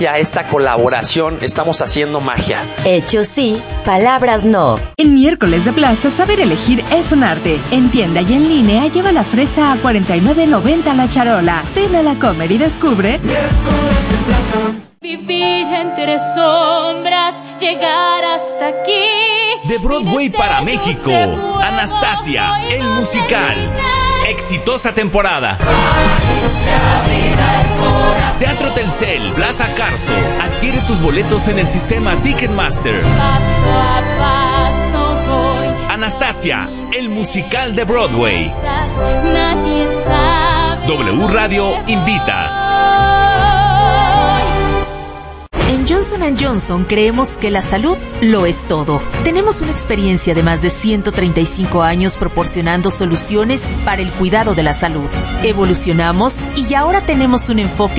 A esta colaboración estamos haciendo magia. Hechos sí, palabras no. En miércoles de plaza, saber elegir es un arte. En tienda y en línea, lleva la fresa a $49.90 la charola. Ven a la Comer y descubre. Miércoles en plaza. Vivir entre sombras, llegar hasta aquí. De Broadway para México, Anastasia, el musical. Exitosa temporada. Teatro Telcel, Plaza Carso. Adquiere tus boletos en el sistema Ticketmaster. Paso a paso voy. Anastasia, el musical de Broadway. Nadie sabe. W Radio invita. En Johnson & Johnson creemos que la salud lo es todo. Tenemos una experiencia de más de 135 años proporcionando soluciones para el cuidado de la salud. Evolucionamos y ahora tenemos un enfoque